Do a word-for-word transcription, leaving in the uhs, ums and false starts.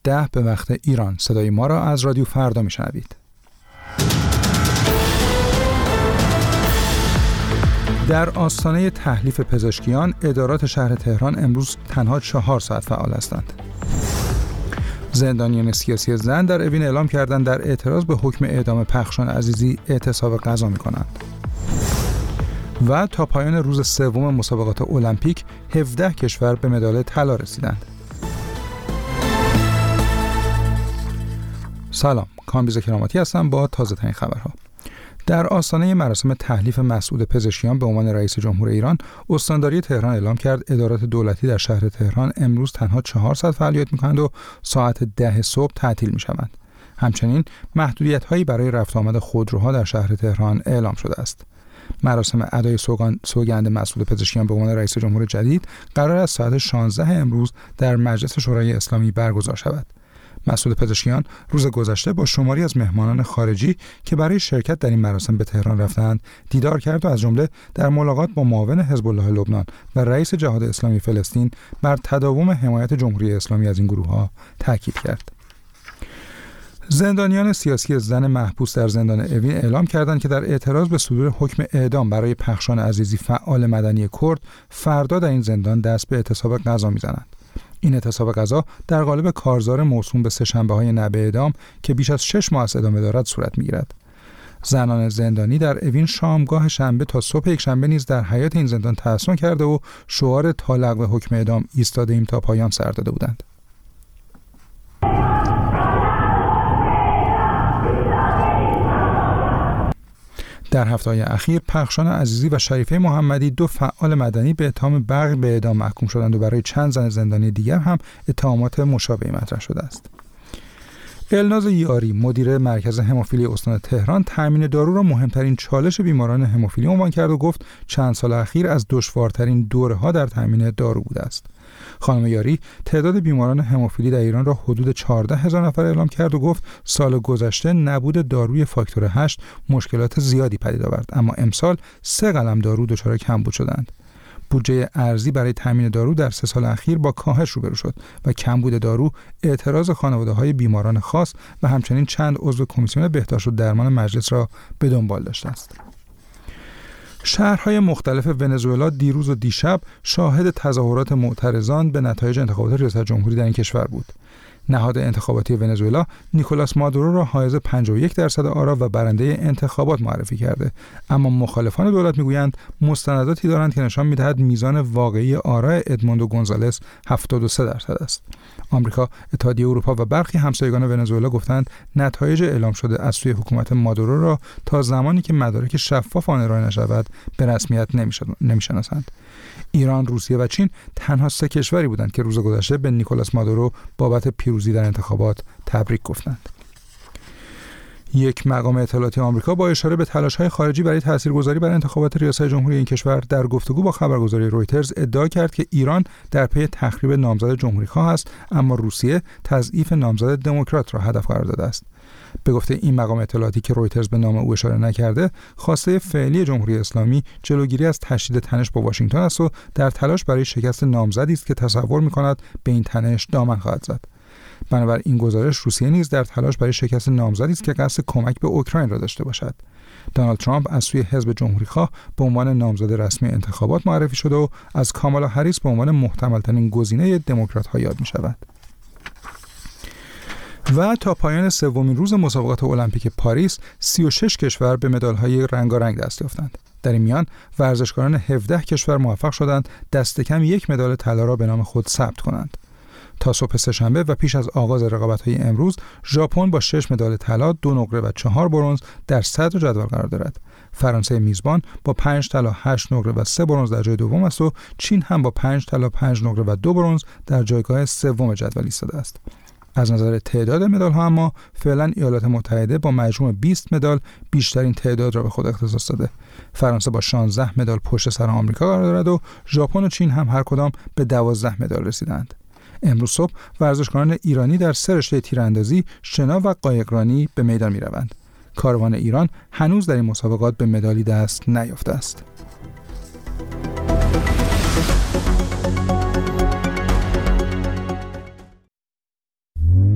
ده به وقت ایران. صدای ما را از رادیو فردا میشنوید. در آستانه تحلیف پزشکیان، ادارات شهر تهران امروز تنها چهار ساعت فعال هستند. زندانیان سیاسی زن در اوین اعلام کردند در اعتراض به حکم اعدام پخشان عزیزی اعتصاب غذا می‌کنند. و تا پایان روز سوم مسابقات المپیک هفده کشور به مدال طلا رسیدند. سلام، کامبیز کراماتی هستم با تازه ترین خبرها. در آستانه مراسم تحلیف مسعود پزشکیان به عنوان رئیس جمهور ایران، استانداری تهران اعلام کرد ادارات دولتی در شهر تهران امروز تنها چهار ساعت فعالیت می‌کنند و ساعت ده صبح تعطیل می‌شوند. همچنین محدودیت‌هایی برای رفت آمد خودروها در شهر تهران اعلام شده است. مراسم ادای سوگند مسعود پزشکیان به عنوان رئیس جمهور جدید قرار است ساعت شانزده امروز در مجلس شورای اسلامی برگزار شود. مسعود پزشکیان روز گذشته با شماری از مهمانان خارجی که برای شرکت در این مراسم به تهران رفتند دیدار کرد و از جمله در ملاقات با معاون حزب الله لبنان و رئیس جهاد اسلامی فلسطین بر تداوم حمایت جمهوری اسلامی از این گروه‌ها تاکید کرد. زندانیان سیاسی زن محبوس در زندان اوین اعلام کردند که در اعتراض به صدور حکم اعدام برای پخشان عزیزی فعال مدنی کرد فردا در این زندان دست به اعتصاب غذا می‌زنند. این اعتصاب غذا در قالب کارزار موسوم به سه‌شنبه‌های نعب اعدام که بیش از شش ماه از ادامه دارد صورت می‌گیرد. زنان زندانی در اوین شامگاه شنبه تا صبح یکشنبه نیز در حیاط این زندان تحصن کرده و شعار تا لغو حکم اعدام ایستاده‌ایم تا پایان سر داده بودند. در هفته‌های اخیر پخشان عزیزی و شریفه محمدی دو فعال مدنی به اتهام بغی به اعدام محکوم شدند و برای چند زن زندانی دیگر هم اتهامات مشابهی مطرح شده است. الناز یاری مدیر مرکز هموفیلی استان تهران تامین دارو را مهمترین چالش بیماران هموفیلی عنوان کرد و گفت چند سال اخیر از دشوارترین دوره‌ها در تامین دارو بوده است. خانم یاری تعداد بیماران هموفیلی در ایران را حدود چهارده هزار نفر اعلام کرد و گفت سال گذشته نبود داروی فاکتور هشت مشکلات زیادی پدید آورد، اما امسال سه قلم دارو دچار کمبود شدند. بودجه ارزی برای تامین دارو در سه سال اخیر با کاهش روبرو شد و کمبود دارو اعتراض خانواده‌های بیماران خاص و همچنین چند عضو کمیسیون بهداشت و درمان مجلس را به دنبال داشته است. شهرهای مختلف ونزوئلا دیروز و دیشب شاهد تظاهرات معترضان به نتایج انتخابات ریاست جمهوری در این کشور بود. نهاد انتخاباتی ونزوئلا نیکولاس مادورو را حائز پنجاه و یک درصد آرا و برنده انتخابات معرفی کرده، اما مخالفان دولت میگویند مستنداتی دارند که نشان می‌دهد میزان واقعی آرای ادموندو گونزالس هفتاد و سه درصد است. آمریکا، اتحادیه اروپا و برخی همسایگان ونزوئلا گفتند نتایج اعلام شده از سوی حکومت مادورو را تا زمانی که مدارک شفاف آن ارائه نشود به رسمیت نمی‌شناسند. ایران، روسیه و چین تنها سه کشوری بودند که روز گذشته به نیکولاس مادورو بابت پیروزی در انتخابات تبریک گفتند. یک مقام اطلاعاتی آمریکا با اشاره به تلاش‌های خارجی برای تاثیرگذاری بر انتخابات ریاست جمهوری این کشور در گفتگو با خبرگزاری رویترز ادعا کرد که ایران در پی تخریب نامزد جمهوری‌خواه است، اما روسیه تضعیف نامزد دموکرات را هدف قرار داده است. به گفته این مقام اطلاعاتی که رویترز به نام او اشاره نکرده، خواسته فعلی جمهوری اسلامی جلوگیری از تشدید تنش با واشنگتن است و در تلاش برای شکست نامزدی است که تصور می‌کند به این تنش دامن خواهد زد. بنابر این گزارش روسیه نیز در تلاش برای شکست نامزدی است که قصد کمک به اوکراین را داشته باشد. دونالد ترامپ از سوی حزب جمهوری‌خواه به عنوان نامزد رسمی انتخابات معرفی شده و از کامالا هریس به عنوان محتمل‌ترین گزینه دموکرات‌ها یاد می‌شود. و تا پایان سومین روز مسابقات المپیک پاریس سی و شش کشور به مدال‌های رنگارنگ دست یافتند. در این میان ورزشکاران هفده کشور موفق شدند دست کم یک مدال طلا را به نام خود ثبت کنند. تا صبح سه‌شنبه و پیش از آغاز رقابت‌های امروز، ژاپن با شش مدال طلا، دو نقره و چهار برنز در صدر جدول قرار دارد. فرانسه میزبان با پنج طلا، هشت نقره و سه برنز در جای دوم است و چین هم با پنج طلا، پنج نقره و دو برنز در جایگاه سوم جدول ایستاده است. از نظر تعداد مدال‌ها اما فعلا ایالات متحده با مجموع بیست مدال بیشترین تعداد را به خود اختصاص داده. فرانسه با شانزده مدال پشت سر آمریکا قرار دارد و ژاپن و چین هم هر کدام به دوازده مدال رسیدند. امروز صبح ورزشکاران ایرانی در سه رشته تیراندازی، شنا و قایقرانی به میدان می‌روند. کاروان ایران هنوز در این مسابقات به مدالی دست نیافته است.